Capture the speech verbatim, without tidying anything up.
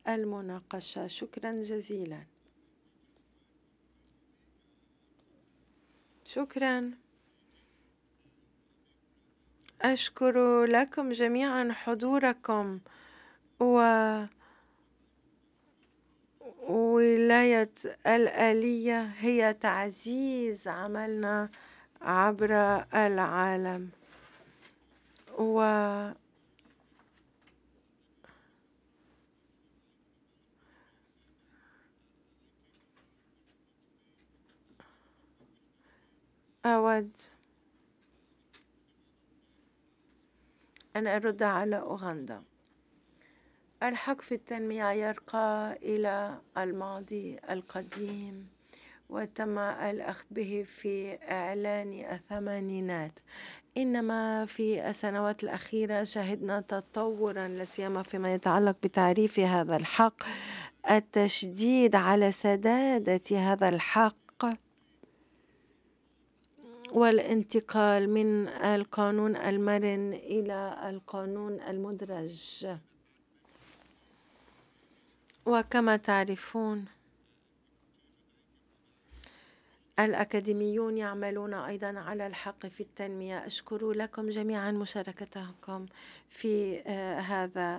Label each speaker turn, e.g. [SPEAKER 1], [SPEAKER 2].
[SPEAKER 1] المناقشة. شكرا جزيلا. شكرا. أشكر لكم جميعا حضوركم وولاية الآلية هي تعزيز عملنا عبر العالم. وأود أن أرد على أوغندا. الحق في التنمية يرقى إلى الماضي القديم وتم الأخذ به في إعلان الثمانينات، إنما في السنوات الأخيرة شهدنا تطورا لا سيما فيما يتعلق بتعريف هذا الحق، التشديد على سدادة هذا الحق والانتقال من القانون المرن إلى القانون المدرج. وكما تعرفون الأكاديميون يعملون أيضا على الحق في التنمية. أشكر لكم جميعا مشاركتكم في هذا